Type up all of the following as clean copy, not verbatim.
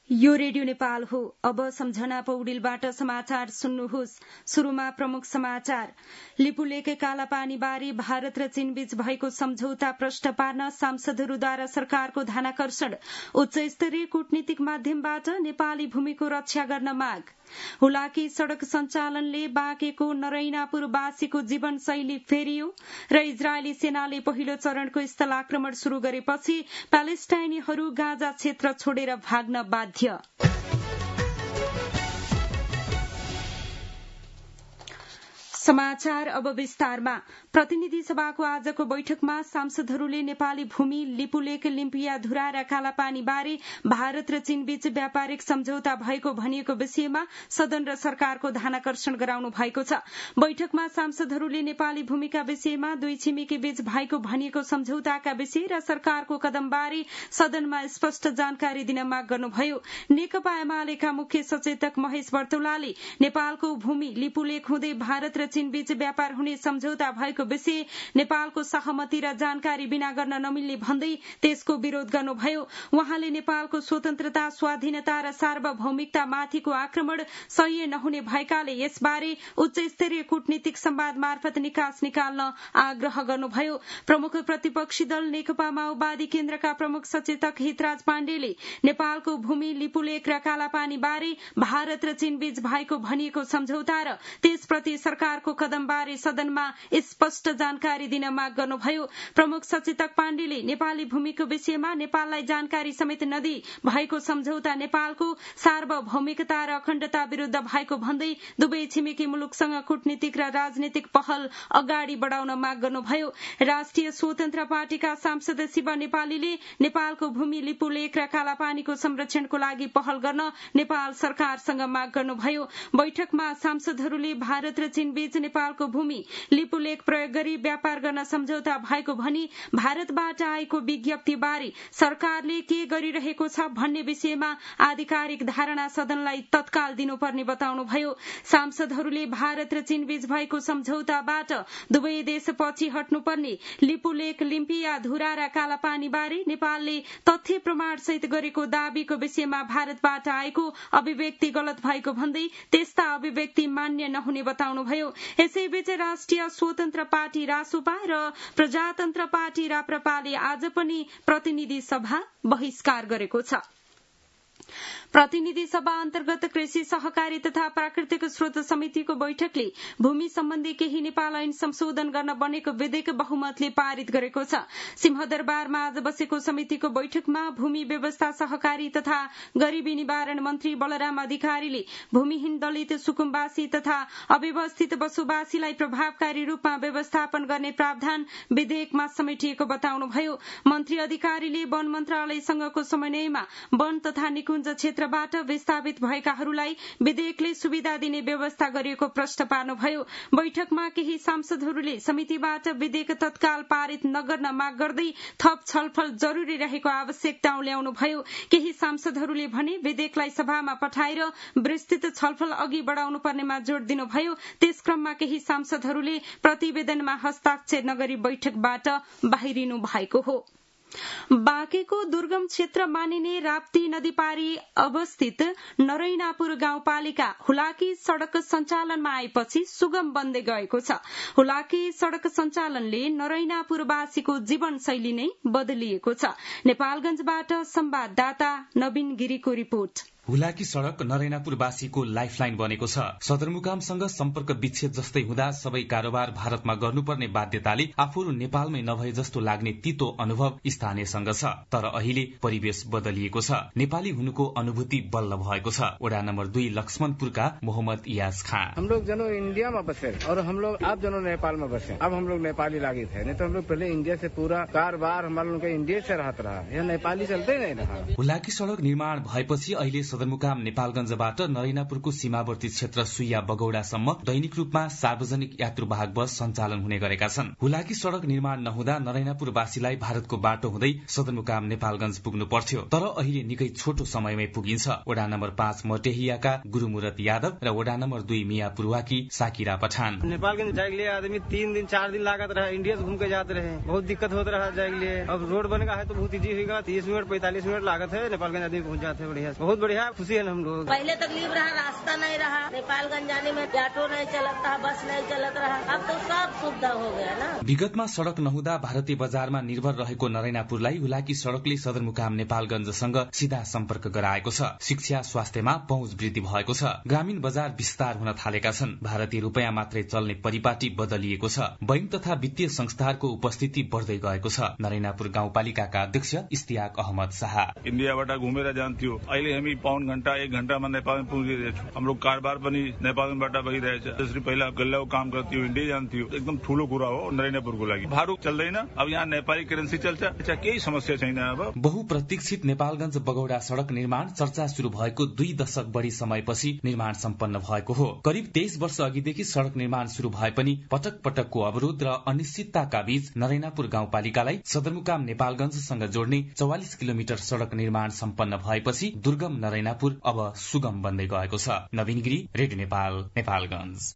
यो रेडियो नेपाल हो। अब सम्झना पौडेलबाट समाचार सुन्नुहोस्। शुरूमा प्रमुख समाचार। लिपुलेके कालापानी बारे भारत र चीनबीच भएको सम्झौता प्रष्ट पार्न सांसदहरूद्वारा सरकारको ध्यानाकर्षण। उच्च स्तरीय कूटनीतिक माध्यमबाट नेपाली भूमिको रक्षा गर्न माग। हुलाकी सड़क सञ्चालनले बाँकेको नरैनापुरवासीको जीवनशैली फेरियो र इजरायली सेनाले पहिलो चरणको स्थल आक्रमण शुरू गरेपछि प्यालेस्टाइनीहरू गाजा क्षेत्र छोडेर भाग्न बाध्य। समाचार अब विस्तारमा। प्रतिनिधि सभाको आजको बैठकमा सांसदहरूले नेपाली भूमि लिपुलेक लिम्पियाधुरा र कालापानी बारे भारत र चीनबीच व्यापारिक सम्झौता भएको भनिएको विषयमा सदन र सरकारको ध्यानाकर्षण गराउनु भएको छ। बैठकमा सांसदहरूले नेपाली भूमिका विषयमा दुई छिमेकी बीच भएको भनिएको सम्झौताका विषय र सरकारको कदमबारे सदनमा स्पष्ट जानकारी दिन माग गर्नुभयो। नेकपा एमालेका मुख्य सचेतक महेश बर्तौलाले नेपालको भूमि लिपुलेक हुँदै भारत र चीनबीच व्यापार हुने सम्झौता भएको विषय नेपालको सहमति र जानकारी बिना गर्न नमिल्ने भन्दै त्यसको विरोध गर्नुभयो। उहाँले नेपालको स्वतन्त्रता, स्वाधीनता र सार्वभौमिकता माथिको आक्रमण सह्य नहुने भएकाले यसबारे उच्च स्तरीय कूटनीतिक संवाद मार्फत निकास निकाल्न आग्रह गर्नुभयो। प्रमुख प्रतिपक्षी दल नेकपा माओवादी केन्द्रका प्रमुख सचेतक हितराज पाण्डेले नेपालको भूमि लिपुलेक र कालापानी बारे भारत र चीनबीच भएको भनिएको सम्झौता र त्यसप्रति सरकारको कदमबारे सदनमा स्पष्ट जानकारी दिन माग गर्नुभयो। प्रमुख सचेतक पाण्डेले नेपाली भूमिको विषयमा नेपाललाई जानकारी समेत नदिई भएको सम्झौता नेपालको सार्वभौमिकता र अखण्डता विरूद्ध भएको भन्दै दुवै छिमेकी मुलुकसँग कूटनीतिक र राजनीतिक पहल अगाडि बढ़ाउन माग गर्नुभयो। राष्ट्रिय स्वतन्त्र पार्टीका सांसद शिव नेपालीले नेपालको भूमि लिपुलेक र कालापानीको संरक्षणको लागि पहल गर्न नेपाल सरकारसँग माग गर्नुभयो। बैठकमा सांसदहरूले भारत र चीनबीच नेपालको भूमि लिपुलेक प्रयोग गरी व्यापार गर्न सम्झौता भएको भनी भारतबाट आएको विज्ञप्तिबारे सरकारले के गरिरहेको छ भन्ने विषयमा आधिकारिक धारणा सदनलाई तत्काल दिनुपर्ने बताउनुभयो। सांसदहरूले भारत र चीनबीच भएको सम्झौताबाट दुवै देश पछि हट्नुपर्ने, लिपुलेक लिम्पियाधुरा र कालापानी बारे नेपालले तथ्य प्रमाण सहित गरेको दावीको विषयमा भारतबाट आएको अभिव्यक्ति गलत भएको भन्दै त्यस्ता अभिव्यक्ति मान्य नहुने बताउनुभयो। यसैबीच राष्ट्रिय स्वतन्त्र पार्टी रासोपा र प्रजातन्त्र पार्टी राप्रपाले आज पनि प्रतिनिधि सभा बहिष्कार गरेको छ। प्रतिनिधि सभा अन्तर्गत कृषि सहकारी तथा प्राकृतिक स्रोत समितिको बैठकले भूमि सम्बन्धी केही नेपाल ऐन संशोधन गर्न बनेको विधेयक बहुमतले पारित गरेको छ। सिंहदरबारमा आज बसेको समितिको बैठकमा भूमि व्यवस्था, सहकारी तथा गरीबी निवारण मन्त्री बलराम अधिकारीले भूमिहीन दलित, सुकुम्बासी तथा अव्यवस्थित बसोबासीलाई प्रभावकारी रूपमा व्यवस्थापन गर्ने प्रावधान विधेयकमा समेटिएको बताउनुभयो। मन्त्री अधिकारीले वन मन्त्रालयसँगको समन्वयमा वन तथा निकुञ्ज क्षेत्रबाट विस्थापित भएकाहरूलाई विधेयकले सुविधा दिने व्यवस्था गरिएको प्रश्न पार्नुभयो। बैठकमा केही सांसदहरूले समितिबाट विधेयक तत्काल पारित नगर्न माग गर्दै थप छलफल जरूरी रहेको आवश्यकता ल्याउनुभयो। केही सांसदहरूले भने विधेयकलाई सभामा पठाएर विस्तृत छलफल अघि बढ़ाउनु पर्नेमा जोड़ दिनुभयो। त्यस क्रममा केही सांसदहरूले प्रतिवेदनमा हस्ताक्षर नगरी बैठकबाट बाहिरिनु भएको हो। बाँकेको दुर्गम क्षेत्र मानिने राप्ती नदी पारी अवस्थित नरैनापुर गाउँपालिका हुलाकी सड़क सञ्चालनमा आएपछि सुगम बन्दै गएको छ। हुलाकी सड़क सञ्चालनले नरैनापुरवासीको जीवनशैली नै बदलिएको छ। नेपालगञ्जबाट संवाददाता नवीन गिरीको रिपोर्ट। हुलाकी सड़क नरैनापुरवासीको लाइफलाइन बनेको छ। सदरमुकामसँग सम्पर्क विच्छेद जस्तै हुँदा सबै कारोबार भारतमा गर्नुपर्ने बाध्यताले आफूहरू नेपालमै नभए जस्तो लाग्ने तितो अनुभव स्थानीयसँग छ। तर अहिले परिवेश बदलिएको छ। नेपाली हुनुको अनुभूति बल्ल भएको छ। वडा नम्बर 2 लक्ष्मणपुरका मोहम्मद इयाज खान। हम लोग जनों इंडिया में बसे और हम लोग आप जनों नेपाल में बसे। अब हम लोग नेपाली लागे थे, नहीं तो हम लोग पहले इंडिया से पूरा कारोबार हमारे लोग इंडिया से रहता रहा, यहाँ नेपाली चलते नहीं रहा। हुलाकी सड़क निर्माण भएपछि अहिले सदरमुकाम नेपालगञ्जबाट नरैनापुरको सीमावर्ती क्षेत्र सुइया बगौडासम्म दैनिक रूपमा सार्वजनिक यात्रुवाहक बस सञ्चालन हुने गरेका छन्। हुलाकी सड़क निर्माण नहुँदा नरैनापुरवासीलाई भारतको बाटो हुँदै सदरमुकाम नेपालगञ्ज पुग्नु पर्थ्यो, तर अहिले निकै छोटो समयमै पुगिन्छ। वडा नम्बर 5 मटेहियाका गुरुमुरत यादव र वडा नम्बर 2 मियापुरवाकी साकिरा पठान। नेपालगंज जाने के लिए आदमी 3 दिन 4 दिन लागत रहा, इंडिया से घूम के जाते रहे, बहुत दिक्कत होता रहा जाने के लिए। अब रोड बनेगा है तो बहुत इजी होगा, 30 मिनट 45 मिनट लागत है, नेपालगंज आदमी पहुंच जाते हैं। बढ़िया, बहुत बढ़िया, खुशी है हम लोग। पहले तकलीफ रहा, रास्ता नहीं रहा, नेपालगंज जाने में ऑटो नहीं चलता, बस नहीं चलत रहा, अब तो सब सुविधा हो गया ना। विगतमा सड़क नहुँदा भारतीय बजारमा निर्भर रहेको नरैनापुरलाई हुलाकी सड़कले सदरमुकाम नेपालगञ्जसँग सीधा सम्पर्क गराएको छ। शिक्षा स्वास्थ्यमा पहुँच वृद्धि भएको छ। ग्रामीण बजार विस्तार हुन थालेका छन्। भारतीय रुपैयाँ मात्रै चल्ने परिपाटी बदलिएको छ। बैंक तथा वित्तीय संस्थाहरूको उपस्थिति बढ्दै गएको छ। नरैनापुर गाउँपालिकाका अध्यक्ष इस्तियाक अहमद शाह। इन्डियाबाट घुमेर जान्थ्यो, अहिले हामी पाउन घण्टा 1 घण्टामा नेपालमा पुगिरहेछौँ। हाम्रो कारोबार पनि नेपालबाट भइरहेछ। जसरी पहिला गल्ल्याको काम गर्थ्यो, इन्डिया जान्थ्यो, एकदम ठूलो कुरा हो नरैनापुरको लागि। भाडा चल्दैन, अब यहाँ नेपाली करेन्सी चल्छ, केही समस्या छैन। अब बहुप्रतीक्षित नेपालगञ्ज बगौडा सड़क निर्माण चर्चा शुरू भएको 2 दशक बढ़ी समयपछि निर्माण सम्पन्न भएको हो। करिब 23 वर्ष अघिदेखि सड़क निर्माण शुरू भए पनि पटक पटकको अवरोध र अनिश्चितताका बीच नरैनापुर गाउँपालिकालाई सदरमुकाम नेपालगञ्जसँग जोड्ने 44 किलोमिटर सड़क निर्माण सम्पन्न भएपछि दुर्गम नरैनापुर अब सुगम बन्दै गएको छ। नवीन गिरी, रेडियो नेपाल, नेपालगञ्ज।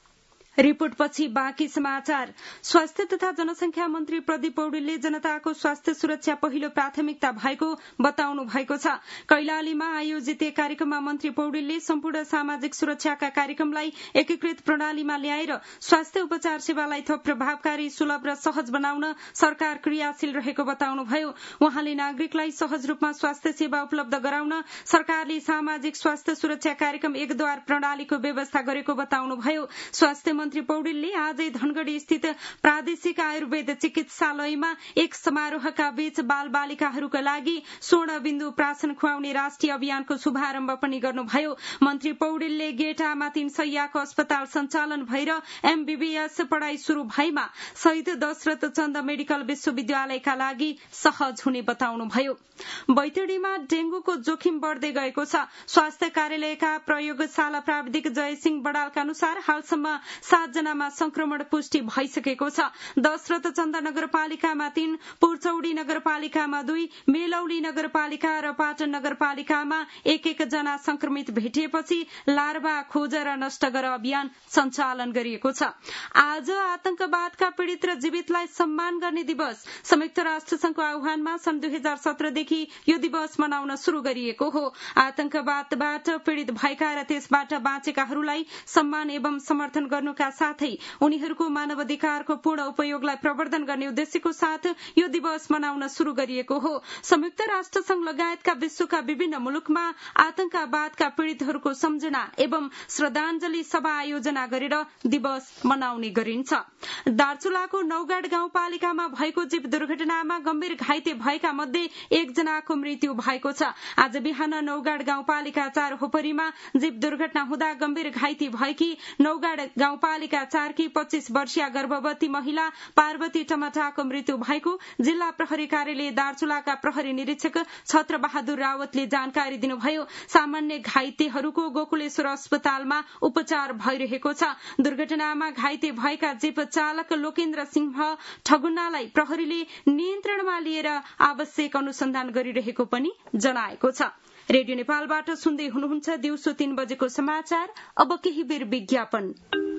रिपोर्टपछि बाँकी समाचार। स्वास्थ्य तथा जनसंख्या मन्त्री प्रदीप पौडेलले जनताको स्वास्थ्य सुरक्षा पहिलो प्राथमिकता भएको बताउनु भएको छ। कैलालीमा आयोजित एक कार्यक्रममा मन्त्री पौडेलले सम्पूर्ण सामाजिक सुरक्षाका कार्यक्रमलाई एकीकृत प्रणालीमा ल्याएर स्वास्थ्य उपचार सेवालाई थप प्रभावकारी, सुलभ र सहज बनाउन सरकार क्रियाशील रहेको बताउनुभयो। उहाँले नागरिकलाई सहज रूपमा स्वास्थ्य सेवा उपलब्ध गराउन सरकारले सामाजिक स्वास्थ्य सुरक्षा कार्यक्रम एकद्वार प्रणालीको व्यवस्था गरेको बताउनुभयो। स्वास्थ्य मन्त्री पौडेलले आजै धनगढ़ी स्थित प्रादेशिक आयुर्वेद चिकित्सालयमा एक समारोहका बीच बाल बालिकाहरूका लागि स्वर्ण बिन्दु प्राशन खुवाउने राष्ट्रिय अभियानको शुभारम्भ पनि गर्नुभयो। मन्त्री पौडेलले गेटामा 3 शय्याको अस्पताल सञ्चालन भएर एमबीबीएस पढ़ाई शुरू भएमा शहीद दशरथ चन्द मेडिकल विश्वविद्यालयका लागि सहज हुने बताउनुभयो। बैतडीमा डेंगूको जोखिम बढ़दै गएको छ। स्वास्थ्य कार्यालयका प्रयोगशाला प्राविधिक जयसिंह बडालका अनुसार हालसम्म 7 जनामा संक्रमण पुष्टि भइसकेको छ। दशरथ चन्द नगरपालिकामा 3, पुर्चौडी नगरपालिकामा 2, मेलौली नगरपालिका र पाटन नगरपालिकामा 1-1 जना संक्रमित भेटिएपछि लार्वा खोज र नष्ट गर अभियान सञ्चालन गरिएको छ। आज आतंकवादका पीड़ित र जीवितलाई सम्मान गर्ने दिवस। संयुक्त राष्ट्र संघको आह्वानमा सन् 2017 देखि यो दिवस मनाउन शुरू गरिएको हो। आतंकवादबाट पीड़ित भएका र त्यसबाट बाँचेकाहरूलाई सम्मान एवं समर्थन गर्नुका साथै उनीहरूको मानवाधिकारको पूर्ण उपयोगलाई प्रवर्धन गर्ने उद्देश्यको साथ यो दिवस मनाउन शुरू गरिएको हो। संयुक्त राष्ट्र संघ लगायतका विश्वका विभिन्न मुलुकमा आतंकवादका पीड़ितहरूको सम्झना एवं श्रद्धाञ्जली सभा आयोजना गरेर दिवस मनाउने गरिन्छ। दार्चुलाको नौगाड गाउँपालिकामा भएको जीव दुर्घटनामा गम्भीर घाइते भएका मध्ये 1 जनाको मृत्यु भएको छ। आज बिहान नौगाड गाउँपालिका 4 होपरीमा जीव दुर्घटना हुँदा गम्भीर घाइते भएकी नौगाड गाउँपालिका 4 की 25 वर्षीय गर्भवती महिला पार्वती टमाटाको मृत्यु भएको जिल्ला प्रहरी कार्यालय दार्चुलाका प्रहरी निरीक्षक छत्र बहादुर रावतले जानकारी दिनुभयो। सामान्य घाइतेहरूको गोकुलेश्वर अस्पतालमा उपचार भइरहेको छ। दुर्घटनामा घाइते भएका जीप चालक लोकेन्द्र सिंह ठगुन्नालाई प्रहरीले नियन्त्रणमा लिएर आवश्यक अनुसन्धान गरिरहेको पनि जनाएको छ। रेडियो नेपालबाट सुन्दै हुनुहुन्छ दिउँसो 3 बजेको समाचार। अब केही बेर विज्ञापन।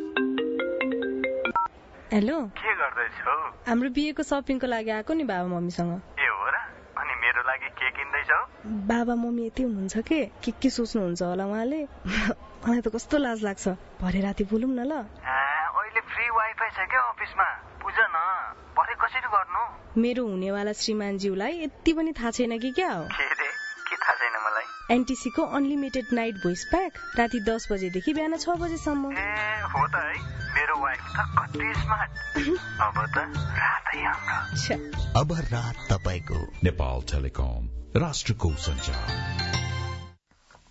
हेलो, के गर्दैछौ? हाम्रो बिहेको शपिङको लागि आएको नि बाबा मम्मीसँग। ए हो र? अनि मेरो लागि के किन्दैछौ? बाबा मम्मी यति हुनुहुन्छ के सोच्नुहुन्छ होला उहाँले। मलाई त कस्तो लाज लाग्छ। भरे राति बोलौँ न ल। अहिले फ्री वाइफाई छ क्या अफिसमा, बुझ न। भरे कसरी गर्नु? मेरो हुनेवाला श्रीमानज्यूलाई यति पनि थाहा छैन कि क्या हो? के थाहा छैन मलाई? एनटीसी को अनलिमिटेड नाइट भोइस प्याक राति 10 बजेदेखि बिहान 6 बजेसम्म। हो त है, मेरो वाइफ त कति स्मार्ट। अब त रातै हाम्रो। अब रात तपाईको। नेपाल टेलिकम, राष्ट्रको सञ्चार।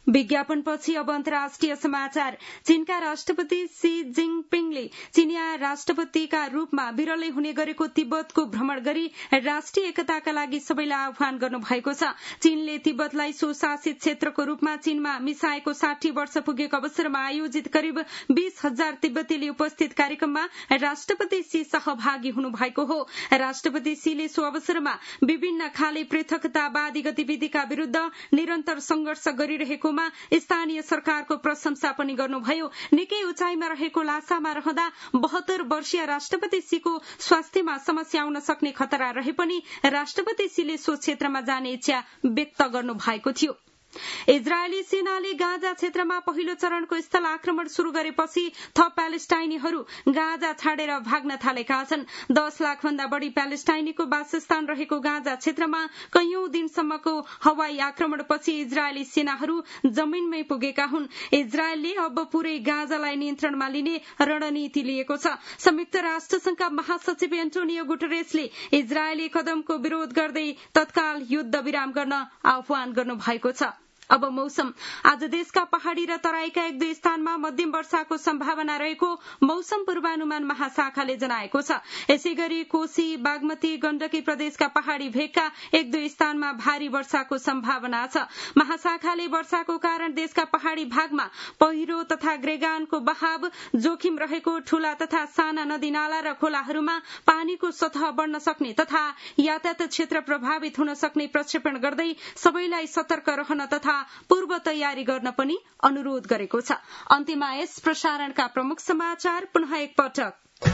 विज्ञापनपछि अब अन्तर्राष्ट्रिय समाचार। चीनका राष्ट्रपति सी जिङपिङले चीनिया राष्ट्रपतिका रूपमा विरलै हुने गरेको तिब्बतको भ्रमण गरी राष्ट्रिय एकताका लागि सबैलाई आह्वान गर्नु भएको छ। चीनले तिब्बतलाई स्वशासित क्षेत्रको रूपमा चीनमा मिसाएको 60 वर्ष पुगेको अवसरमा आयोजित करिब 20,000 तिब्बतीले उपस्थित कार्यक्रममा राष्ट्रपति सी सहभागी हुनु भएको हो। राष्ट्रपति सीले सो अवसरमा विभिन्न खाले पृथकतावादी गतिविधिका विरूद्ध निरन्तर संघर्ष गरिरहेकोमा स्थानीय सरकारको प्रशंसा पनि गर्नुभयो। निकै उचाइमा रहेको लासामा रहँदा 72 वर्षीय राष्ट्रपति सीको स्वास्थ्यमा समस्या आउन सक्ने खतरा रहे पनि राष्ट्रपति सीले सो क्षेत्रमा जाने इच्छा व्यक्त गर्नु भएको थियो। इजरायली सेनाले गाजा क्षेत्रमा पहिलो चरणको स्थल आक्रमण शुरू गरेपछि थप प्यालेस्टाइनीहरू गाजा छाडेर भाग्न थालेका छन्। 10 लाख भन्दा बढ़ी प्यालेस्टाइनीको वासस्थान रहेको गाजा क्षेत्रमा कैयौं दिनसम्मको हवाई आक्रमणपछि इजरायली सेनाहरू जमिनमै पुगेका हुन्। इजरायलले अब पूरै गाजालाई नियन्त्रणमा लिने रणनीति लिएको छ। संयुक्त राष्ट्र संघका महासचिव एन्टोनियो गुटेरेसले इजरायली कदमको विरोध गर्दै तत्काल युद्ध विराम गर्न आह्वान गर्नु भएको छ। अब मौसम। आज देशका पहाड़ी र तराईका 1-2 स्थानमा मध्यम वर्षाको सम्भावना रहेको मौसम पूर्वानुमान महाशाखाले जनाएको छ। यसैगरी कोशी, बागमती, गण्डकी प्रदेशका पहाड़ी भेगका 1-2 स्थानमा भारी वर्षाको सम्भावना छ। महाशाखाले वर्षाको कारण देशका पहाड़ी भागमा पहिरो तथा ग्रेगानको बहाव जोखिम रहेको ठूला तथा साना नदी नाला र खोलाहरूमा पानीको सतह बढ्न सक्ने तथा यातायात क्षेत्र प्रभावित हुन सक्ने प्रक्षेपण गर्दै सबैलाई सतर्क रहन तथा पूर्व तयारी गर्न पनि अनुरोध गरेको छ। अन्त्यमा यस प्रसारणका प्रमुख समाचार पुनः एकपटक।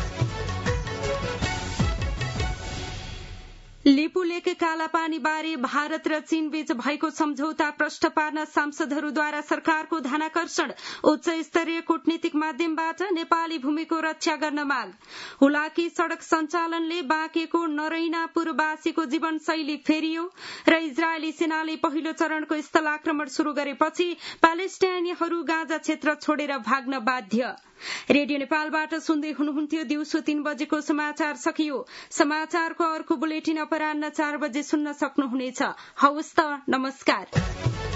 लिपुलेक कालापानी बारे भारत र चीन बीच भएको सम्झौता प्रष्ट पार्न सांसदहरूद्वारा सरकारको ध्यानाकर्षण। उच्च स्तरीय कूटनीतिक माध्यमबाट नेपाली भूमिको रक्षा गर्न माग। हुलाकी सड़क सञ्चालनले बाँकेको नरैनापुरवासीको जीवनशैली फेरियो र इजरायली सेनाले पहिलो चरणको स्थल आक्रमण शुरू गरेपछि प्यालेस्टाइनीहरू गाजा क्षेत्र छोडेर भाग्न बाध्य। रेडियो नेपालबाट सुन्दै हुनुहुन्थ्यो। दिउँसो 3 बजेको समाचार सकियो। समाचारको अर्को बुलेटिन अपराह्न 4 बजे सुन्न सक्नुहुनेछ। हवस् त, नमस्कार।